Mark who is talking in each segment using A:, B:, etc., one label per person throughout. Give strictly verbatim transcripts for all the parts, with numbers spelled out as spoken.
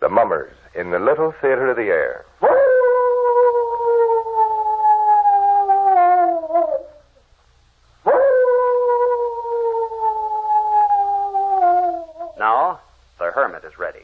A: Mummers in the Little Theater of the Air.
B: Now, the hermit is ready.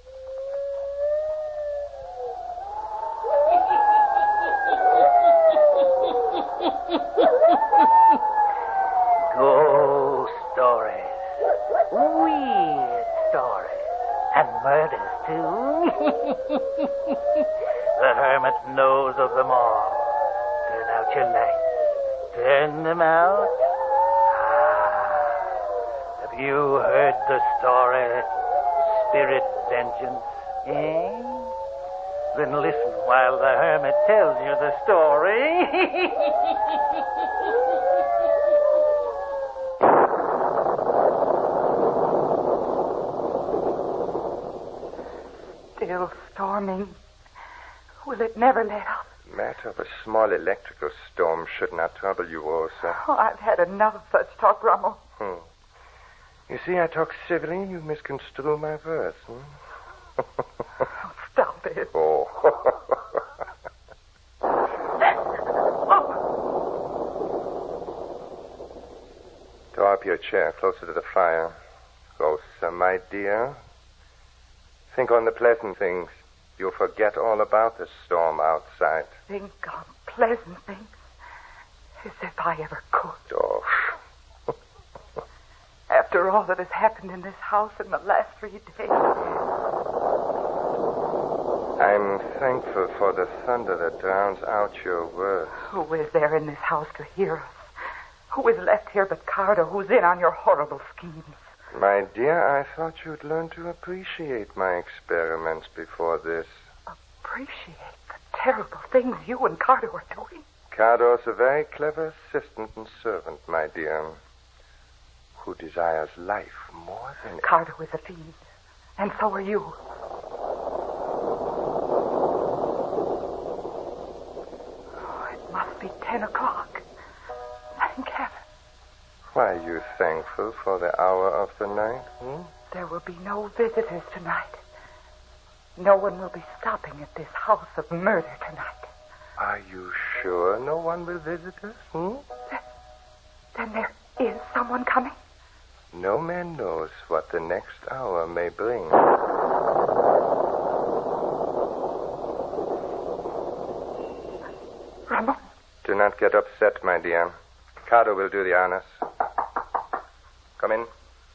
C: Ghost stories. Weird stories. And murders, too. The hermit knows of them all. Turn out your lights. Turn them out. Ah. Have you heard the story, Spirit Vengeance? Eh? Then listen while the hermit tells you the story.
D: Still storming. Will it never let up?
A: Matter of a small electrical storm should not trouble you, Rosa.
D: Oh, I've had enough of such talk, Rommel.
A: Hmm. You see, I talk civilly, you misconstrue my verse. Hmm?
D: Oh, stop it.
A: Oh. Draw up your chair closer to the fire. Rosa, my dear. Think on the pleasant things. You'll forget all about the storm outside.
D: Think on pleasant things. As if I ever could.
A: Oh.
D: After all that has happened in this house in the last three days.
A: I'm thankful for the thunder that drowns out your words.
D: Who is there in this house to hear us? Who is left here but Carter, who's in on your horrible schemes?
A: My dear, I thought you'd learn to appreciate my experiments before this.
D: Appreciate the terrible things you and Carter were doing?
A: Carter's a very clever assistant and servant, my dear, who desires life more than...
D: Carter was a fiend, and so are you. Oh, it must be ten o'clock. Thank heaven.
A: Why are you thankful for the hour of the night? Hmm?
D: There will be no visitors tonight. No one will be stopping at this house of murder tonight.
A: Are you sure no one will visit us? Hmm?
D: Then, then there is someone coming?
A: No man knows what the next hour may bring.
D: Ramon?
A: Do not get upset, my dear. Carter will do the honors. Come in.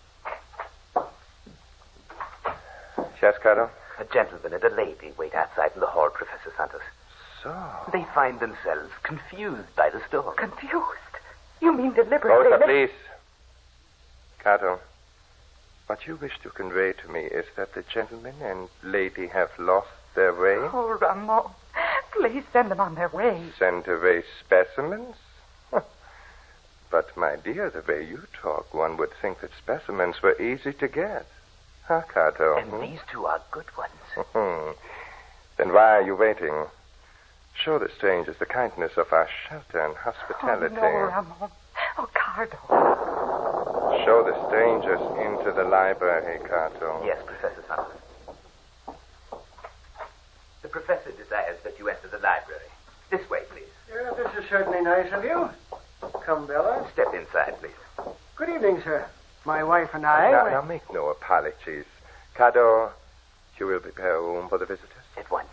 A: Yes, Carter?
C: A gentleman and a lady wait outside in the hall, Professor Santos.
A: So?
C: They find themselves confused by the storm.
D: Confused? You mean deliberately?
A: Rosa, please. Carter, what you wish to convey to me is that the gentleman and lady have lost their way?
D: Oh, Ramon, please send them on their way.
A: Send away specimens? But, my dear, the way you talk, one would think that specimens were easy to get. Huh, Carter?
C: And hmm? these two are good ones.
A: Then why are you waiting? Show the strangers the kindness of our shelter and hospitality.
D: Oh, no, Ramon. Oh, Carter.
A: Show the strangers into the library, Carter.
C: Yes, Professor Santos. The professor desires that you enter the library. This way, please.
E: Yeah, this is certainly nice of you. Come, Bella.
C: Step inside, please.
E: Good evening, sir. My wife and I...
A: Now,
E: were...
A: now make no apologies. Carter, you will prepare a room for the visitors?
C: At once.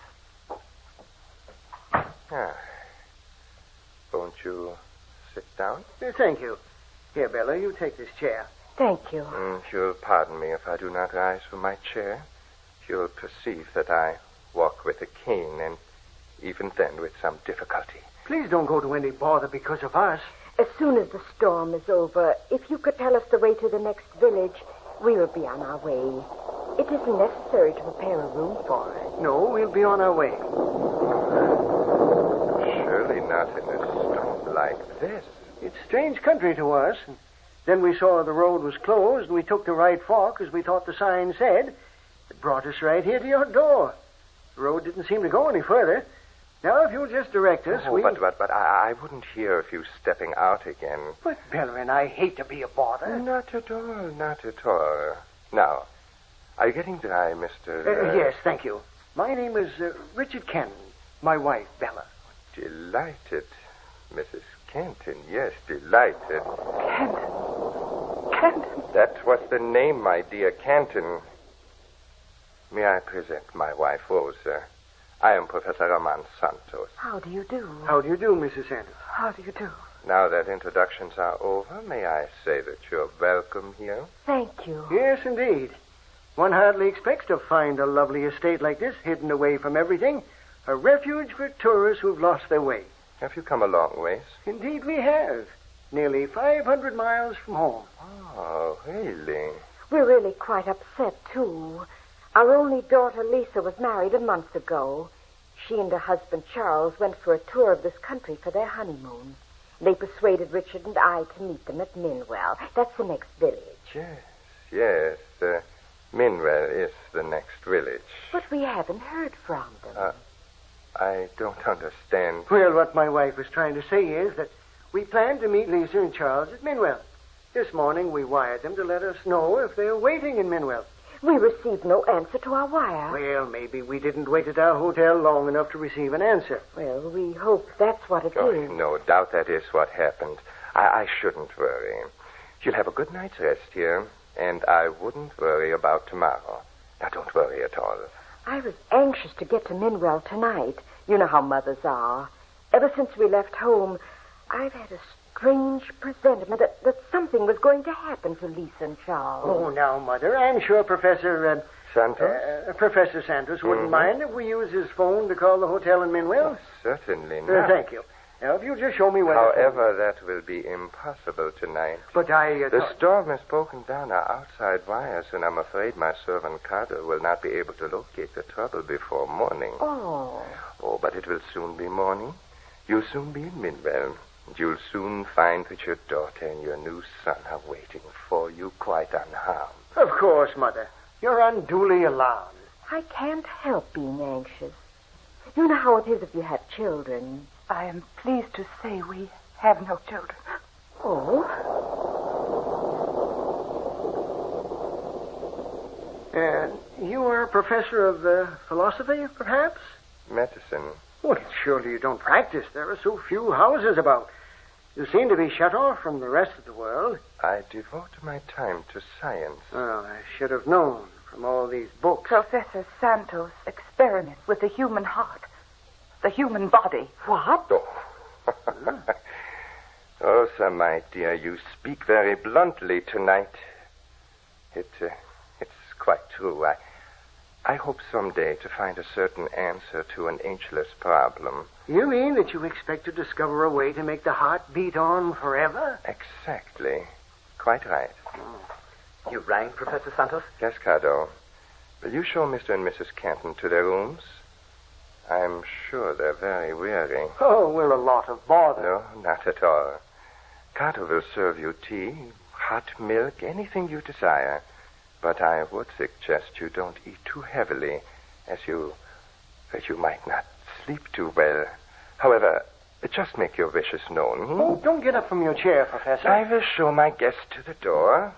A: Ah. Won't you sit down?
E: Uh, thank you. Here, Bella, you take this chair.
D: Thank you.
A: Mm, you'll pardon me if I do not rise from my chair. You'll perceive that I walk with a cane, and even then with some difficulty.
E: Please don't go to any bother because of us.
F: As soon as the storm is over, if you could tell us the way to the next village, we will be on our way. It isn't necessary to prepare a room for us.
E: No, we'll be on our way.
A: Surely not in a storm like this.
E: It's strange country to us. And then we saw the road was closed, and we took the right fork, as we thought the sign said. It brought us right here to your door. The road didn't seem to go any further. Now, if you'll just direct us,
A: oh,
E: we...
A: But, but, but I, I wouldn't hear of you stepping out again.
E: But, Bella and I hate to be a bother.
A: Not at all, not at all. Now, Are you getting dry, Mister...
E: Uh, yes, thank you. My name is uh, Richard Kenton. My wife, Bella.
A: Delighted. Missus Kenton, yes, delighted.
D: Kenton. Kenton.
A: That was the name, my dear, Kenton. May I present my wife, Rosa? I am Professor Roman Santos.
F: How do you do?
E: How do you do, Missus Santos?
D: How do you do?
A: Now that introductions are over, may I say that you're welcome here?
F: Thank you.
E: Yes, indeed. One hardly expects to find a lovely estate like this, hidden away from everything. A refuge for tourists who've lost their way.
A: Have you come a long ways?
E: Indeed we have. Nearly five hundred miles from home.
A: Oh, really?
F: We're really quite upset, too. Our only daughter, Lisa, was married a month ago. She and her husband, Charles, went for a tour of this country for their honeymoon. They persuaded Richard and I to meet them at Minwell. That's the next village.
A: Yes, yes. Uh, Minwell is the next village.
F: But we haven't heard from them.
A: Uh, I don't understand.
E: Well, what my wife was trying to say is that we plan to meet Lisa and Charles at Minwell. This morning we wired them to let us know if they're waiting in Minwell.
F: We received no answer to our wire.
E: Well, maybe we didn't wait at our hotel long enough to receive an answer.
F: Well, we hope that's what it
A: Oh,
F: is.
A: no doubt that is what happened. I, I shouldn't worry. You'll have a good night's rest here, and I wouldn't worry about tomorrow. Now, don't worry at all.
F: I was anxious to get to Minwell tonight. You know how mothers are. Ever since we left home, I've had a strange presentiment that, that something was going to happen to Lisa and Charles.
E: Oh, now, Mother, I'm sure Professor... Uh,
A: Santos?
E: Uh, Professor Santos wouldn't
A: Mm-hmm.
E: mind if we use his phone to call the hotel in Minwell.
A: Oh, certainly
E: Uh,
A: not.
E: thank you. Now, if you'll just show me where...
A: However, that will be impossible tonight.
E: But I... Uh,
A: The
E: thought-
A: storm has broken down our outside wires, and I'm afraid my servant Carter will not be able to locate the trouble before morning.
F: Oh.
A: Oh, but it will soon be morning. You'll soon be in Minwell. And you'll soon find that your daughter and your new son are waiting for you quite unharmed.
E: Of course, Mother. You're unduly alarmed.
F: I can't help being anxious. You know how it is if you have children.
D: I am pleased to say we have no children.
F: Oh?
E: Uh, you are a professor of uh, philosophy, perhaps?
A: Medicine.
E: Well, surely you don't practice. There are so few houses about. You seem to be shut off from the rest of the world.
A: I devote my time to science.
E: Well, I should have known from all these books.
D: Professor Santos experiments with the human heart, the human body.
F: What?
A: Oh. Rosa, my dear, you speak very bluntly tonight. It, uh, it's quite true. I, I hope someday to find a certain answer to an ageless problem.
E: You mean that you expect to discover a way to make the heart beat on forever?
A: Exactly. Quite right.
B: You rang, Professor Santos?
A: Yes, Cardo. Will you show Mister and Missus Kenton to their rooms? I'm sure they're very weary.
E: Oh, well, a lot of bother.
A: No, not at all. Cardo will serve you tea, hot milk, anything you desire. But I would suggest you don't eat too heavily, as you... that you might not sleep too well. However, just make your wishes known. Hmm?
E: Oh, don't get up from your chair, Professor.
A: I will show my guest to the door.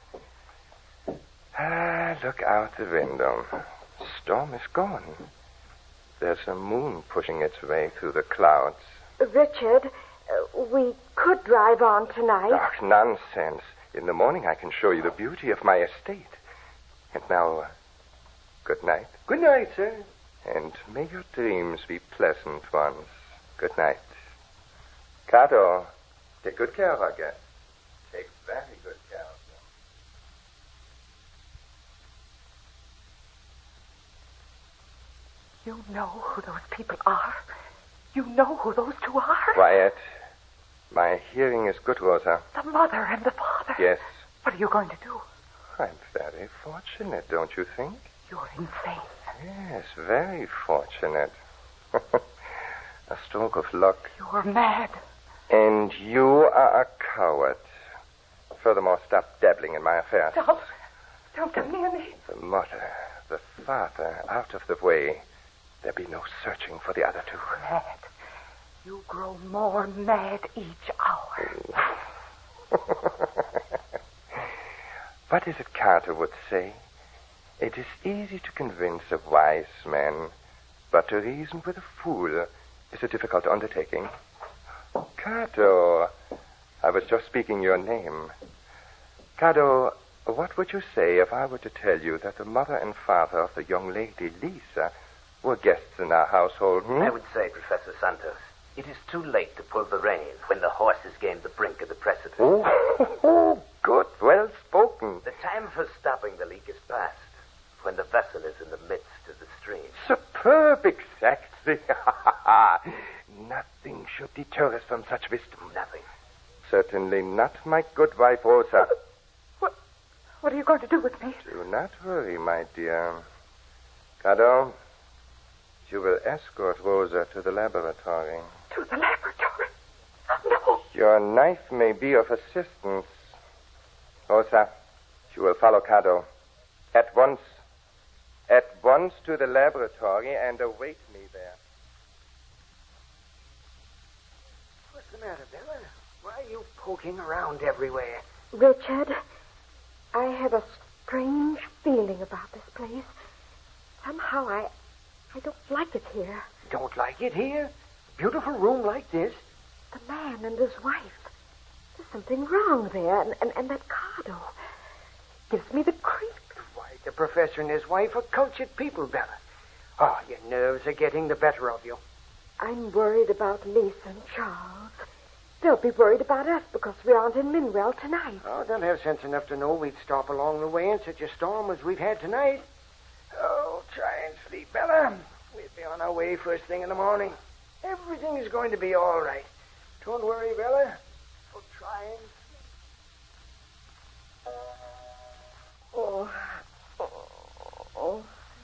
A: Ah, look out the window. Storm is gone. There's a moon pushing its way through the clouds.
F: Richard, uh, we could drive on tonight.
A: Ach, nonsense. In the morning I can show you the beauty of my estate. And now, uh, good night.
E: Good night, sir.
A: And may your dreams be pleasant ones. Good night. Cato, take good care of our guest. Take very good care of them.
D: You know who those people are. You know who those two are.
A: Quiet. My hearing is good, Rosa.
D: The mother and the father.
A: Yes.
D: What are you going to do?
A: I'm very fortunate, don't you think?
D: You're insane.
A: Yes, very fortunate. A stroke of luck.
D: You're mad.
A: And you are a coward. Furthermore, stop dabbling in my affairs.
D: Don't. Don't come near me.
A: The mother, the father, out of the way. There be no searching for the other two.
D: Mad. You grow more mad each hour.
A: What is it Carter would say? It is easy to convince a wise man, but to reason with a fool is a difficult undertaking. Cato, I was just speaking your name. Cato, what would you say if I were to tell you that the mother and father of the young lady, Lisa, were guests in our household? Hmm?
B: I would say, Professor Santos, it is too late to pull the reins when the horse has gained the brink of the precipice.
A: Oh, good, well spoken.
B: The time for stopping the leak is past, when the vessel is in the midst of the stream.
A: Superb, exactly. Nothing should deter us from such wisdom.
B: Nothing.
A: Certainly not, my good wife, Rosa.
D: What, what are you going to do with me?
A: Do not worry, my dear. Cato, you will escort Rosa to the laboratory.
D: To the laboratory? No.
A: Your knife may be of assistance. Rosa, you will follow Cato. At once. At once to the laboratory and await me there.
E: What's the matter, Bella? Why are you poking around everywhere?
F: Richard, I have a strange feeling about this place. Somehow I... I don't like it here.
E: Don't like it here? Beautiful room like this?
F: The man and his wife. There's something wrong there. And, and, and that Cardo gives me the creeps.
E: Why, the professor and his wife are cultured people, Bella. Oh, your nerves are getting the better of you.
F: I'm worried about Lisa and Charles. They'll be worried about us because we aren't in Minwell tonight.
E: Oh, they'll have sense enough to know we'd stop along the way in such a storm as we've had tonight. Oh, try and sleep, Bella. We'll be on our way first thing in the morning. Everything is going to be all right. Don't worry, Bella. We'll try and sleep.
F: Oh, oh, oh.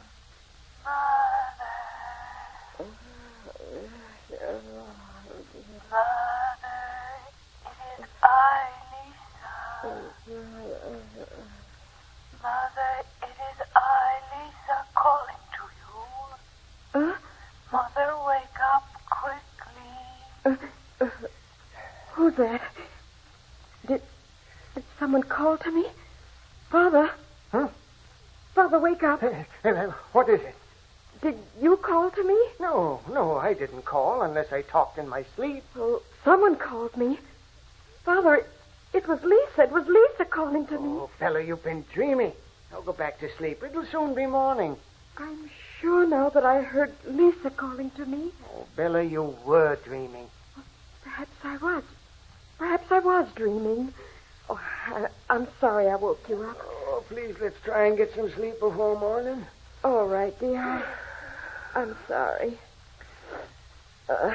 G: Mother, it is I, Lisa, calling to you.
F: Huh?
G: Mother, wake up quickly.
F: Uh, uh, who's that? Did, did someone call to me? Father?
E: Huh?
F: Father, wake up.
E: What is it?
F: Did you call to me?
E: No, no, I didn't call unless I talked in my sleep.
F: Oh, someone called me. Father, it, it was Lisa. It was Lisa calling to me.
E: Oh, Bella, you've been dreaming. Now go back to sleep. It'll soon be morning.
F: I'm sure now that I heard Lisa calling to me.
E: Oh, Bella, you were dreaming.
F: Perhaps I was. Perhaps I was dreaming. Oh, I, I'm sorry I woke you up.
E: Oh, please, let's try and get some sleep before morning.
F: All right, dear. I'm sorry. Uh,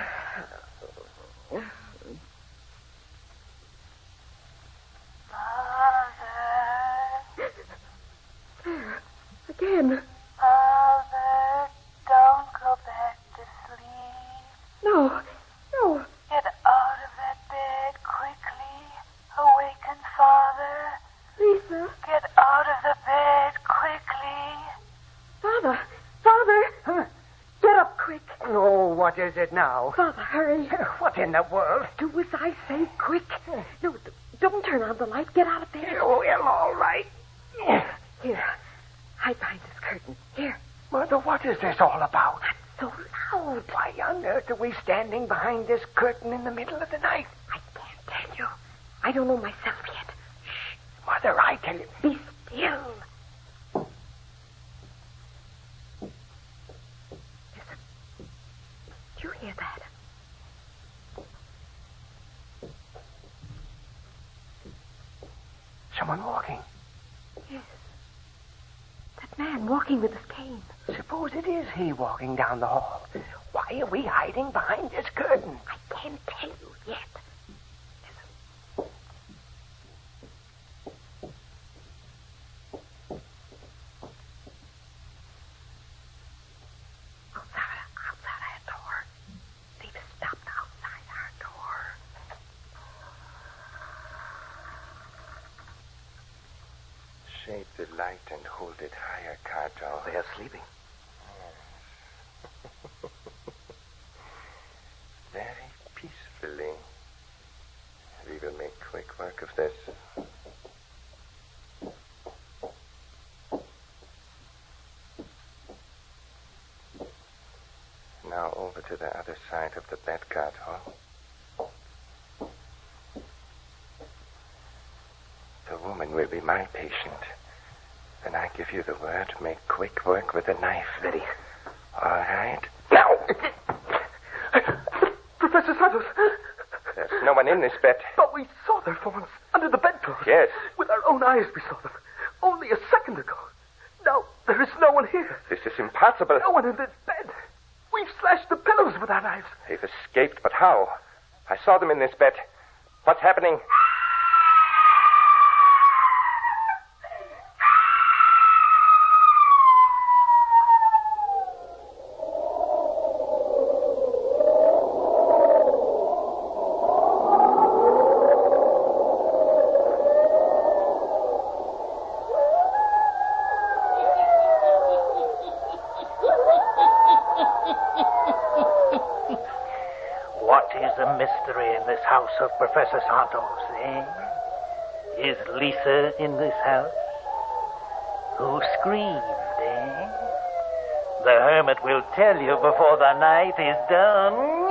G: Mother.
F: there. Again.
G: Mother, don't go back to sleep.
F: No. No.
G: Get out of that bed quickly. Awaken Father.
F: Lisa.
G: Get out of the bed quickly.
F: Father. Father.
E: Huh?
F: Get up quick.
E: Oh, what is it now?
F: Father, hurry.
E: What in the world?
F: Do as I say, quick. No, d- don't turn on the light. Get out of bed.
E: Oh, well, all right.
F: Here. Hide behind this curtain. Here.
E: Mother, what is this all about?
F: So loud.
E: Why on earth are we standing behind this curtain in the middle of the night?
F: I can't tell you. I don't know myself yet. Shh.
E: Mother, I tell you.
F: Be still. Listen. Did you hear that?
E: Someone walking.
F: Yes. That man walking with his cane.
E: Suppose it is he walking down the hall. Why are we hiding behind this curtain?
F: I can't tell you yet. Listen. Outside, outside our door. They've stopped outside our door.
A: Shade the light and hold it higher, Cato.
B: They are sleeping.
A: Very peacefully. We will make quick work of this. now over to the other side of the bed, Cato. The woman will be my patient. Then I give you the word, make quick work with the knife.
B: Ready.
A: All right.
B: Now! Professor Santos!
A: There's no one in this bed.
H: But we saw their forms under the bedclothes.
A: Yes.
H: With our own eyes we saw them. Only a second ago. Now, there is no one here.
A: This is impossible.
H: No one in this bed. We've slashed the pillows with our knives.
A: They've escaped, but how? I saw them in this bed. What's happening?
C: Of Professor Santos, eh? Is Lisa in this house? Who screamed, eh? The hermit will tell you before the night is done.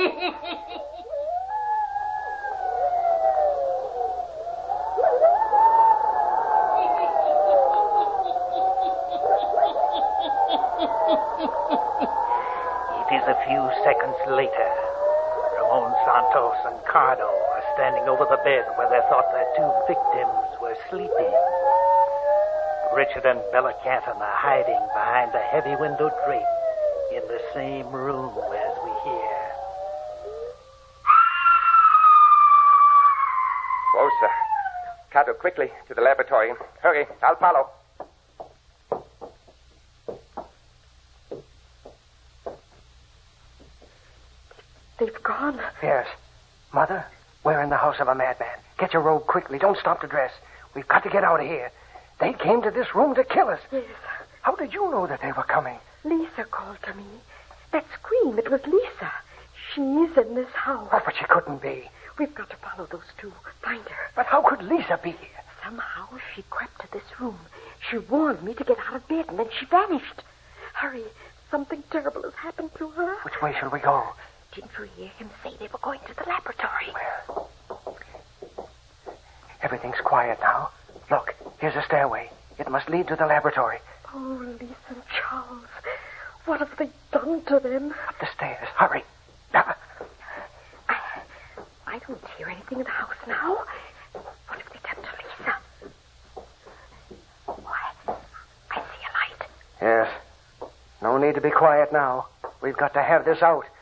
C: It is a few seconds later. Ramon Santos and Cardo are standing over the bed where they thought their two victims were sleeping. Richard and Bella Canton are hiding behind a heavy window drape in the same room as we hear.
A: Rosa. Cardo, quickly to the laboratory. Hurry, I'll follow.
F: They've gone.
E: Yes. Mother, we're in the house of a madman. Get your robe quickly. Don't stop to dress. We've got to get out of here. They came to this room to kill us.
F: Yes.
E: How did you know that they were coming?
F: Lisa called to me. That scream, it was Lisa. She's in this house.
E: Oh, but she couldn't be.
F: We've got to follow those two. Find her.
E: But how could Lisa be here?
F: Somehow she crept to this room. She warned me to get out of bed, and then she vanished. Hurry. Something terrible has happened to her.
E: Which way should we go?
F: Didn't you hear him say they were going to the laboratory?
E: Well, everything's quiet now. Look, here's a stairway. It must lead to the laboratory.
F: Oh, Lisa and Charles. What have they done to them?
E: Up the stairs. Hurry.
F: I, I don't hear anything in the house now. What have they done to Lisa? Why, I see a light.
E: Yes. No need to be quiet now. We've got to have this out.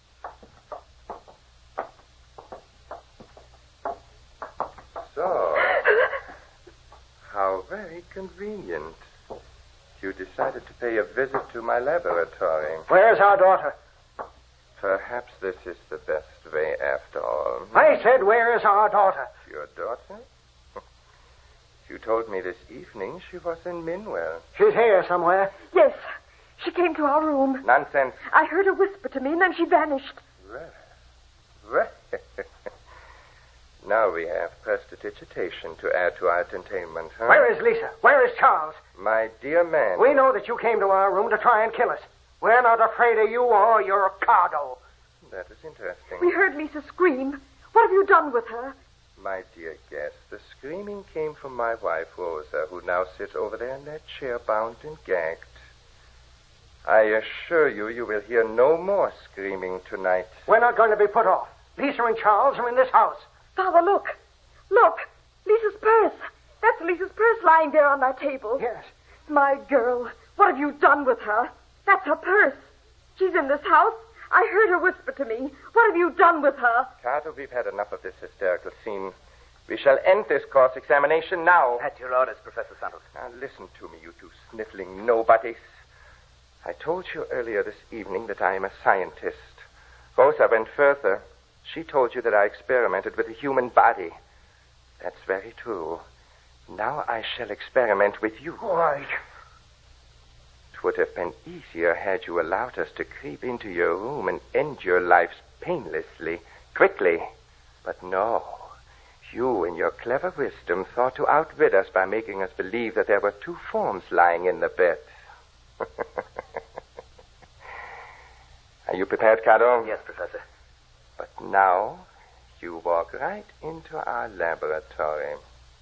A: So, how very convenient. You decided to pay a visit to my laboratory.
E: Where's our daughter?
A: Perhaps this is the best way after all.
E: I said, where is our daughter?
A: Your daughter? You told me this evening she was in Minwell.
E: She's here somewhere.
F: Yes. She came to our room.
A: Nonsense.
F: I heard her whisper to me, and then she vanished.
A: Well, well. Now we have prestidigitation to add to our entertainment, huh?
E: Where is Lisa? Where is Charles?
A: My dear man.
E: We know that you came to our room to try and kill us. We're not afraid of you or your cardo.
A: That is interesting.
F: We heard Lisa scream. What have you done with her?
A: My dear guest, the screaming came from my wife, Rosa, who now sits over there in that chair, bound and gagged. I assure you, you will hear no more screaming tonight.
E: We're not going to be put off. Lisa and Charles are in this house.
F: Father, look. Look. Lisa's purse. That's Lisa's purse lying there on that table.
E: Yes.
F: My girl, what have you done with her? That's her purse. She's in this house. I heard her whisper to me. What have you done with her?
A: Carter, we've had enough of this hysterical scene. We shall end this cross-examination now.
B: At your orders, Professor Santos.
A: Now, listen to me, you two sniffling nobodies. I told you earlier this evening that I am a scientist. Rosa went further. She told you that I experimented with the human body. That's very true. Now I shall experiment with you.
E: Why?
A: It would have been easier had you allowed us to creep into your room and end your lives painlessly, quickly. But no. You, in your clever wisdom, thought to outwit us by making us believe that there were two forms lying in the bed. Are you prepared, Cardo?
B: Yes, Professor.
A: But now, you walk right into our laboratory.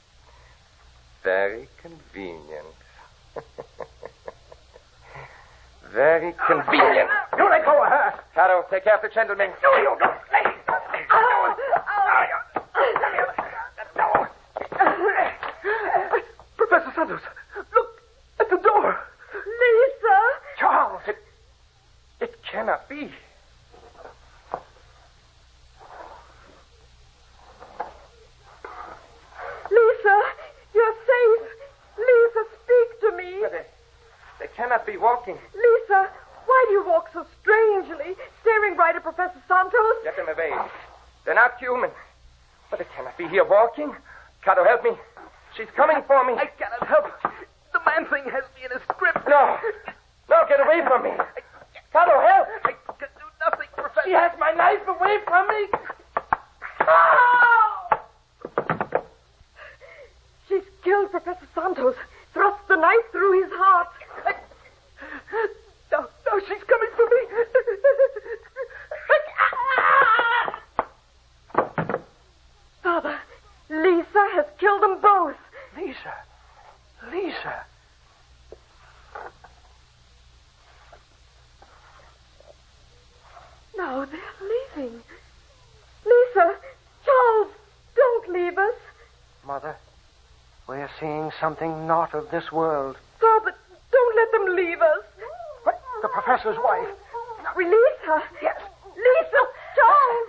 A: Very convenient. Very convenient.
H: You let go of her.
A: Cardo, take care of the gentleman.
H: No, you don't. Professor Santos, look at the door.
F: Lisa!
A: Charles, it, it cannot be.
F: Lisa, you're safe. Lisa, speak to me.
A: But they, they cannot be walking.
F: Lisa, why do you walk so strangely, staring right at Professor Santos?
A: Get them away. They're not human. But they cannot be here walking. Cardo, help me. She's coming for me.
H: I cannot help. The man thing has me in his grip.
A: No. No, get away from me. Cardo, help.
H: I can do nothing, Professor.
A: She has my knife away from me.
F: She's killed Professor Santos, thrust the knife through his heart.
H: I... No, no, she's coming for me.
F: Father, Lisa has killed them both.
E: Lisa. Lisa.
F: Now they're leaving. Lisa, Charles, don't leave us.
E: Mother, we're seeing something not of this world.
F: Father, don't let them leave us.
E: What? The professor's wife.
F: Release her.
E: Yes.
F: Lisa, Charles.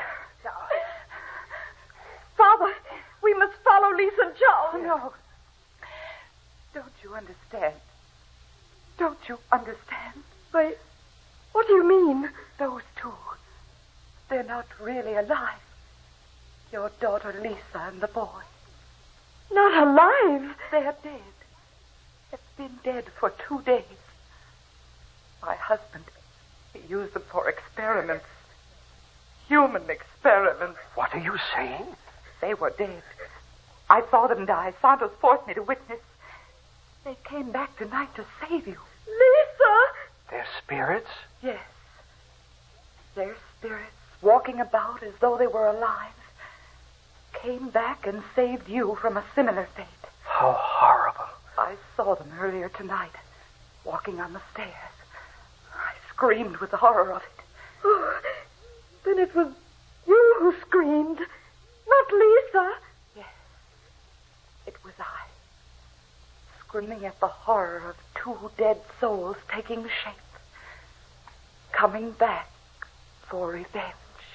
F: Father, we must follow Lisa and Charles.
D: No. Don't you understand? Don't you understand?
F: Why, what do you mean?
D: Those two, they're not really alive. Your daughter Lisa and the boy.
F: Not alive.
D: They're dead. They've been dead for two days. My husband, he used them for experiments. Human experiments.
E: What are you saying?
D: They were dead. I saw them die. Santos forced me to witness. They came back tonight to save you.
F: Lisa!
E: Their spirits?
D: Yes. Their spirits, walking about as though they were alive, came back and saved you from a similar fate.
E: How horrible.
D: I saw them earlier tonight, walking on the stairs. I screamed with the horror of it.
F: Oh, then it was you who screamed, not Lisa.
D: Yes, it was I, screaming at the horror of two dead souls taking shape, coming back for revenge.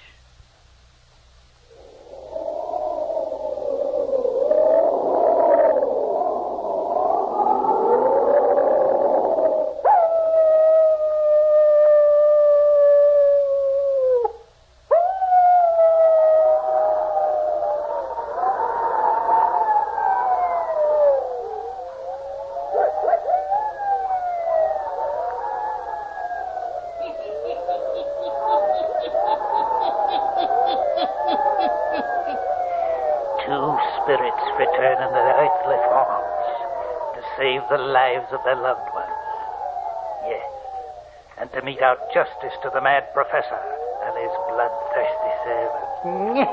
C: Return in their earthly forms to save the lives of their loved ones. Yes, and to mete out justice to the mad professor and his bloodthirsty servants.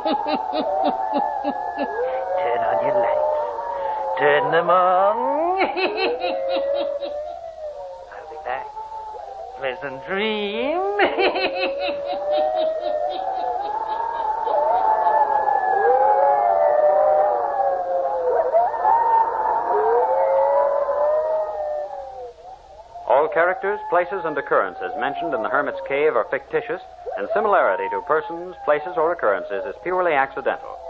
C: Turn on your lights. Turn them on. I'll be back. Pleasant dream.
I: All characters, places, and occurrences mentioned in the Hermit's Cave are fictitious, and similarity to persons, places, or occurrences is purely accidental.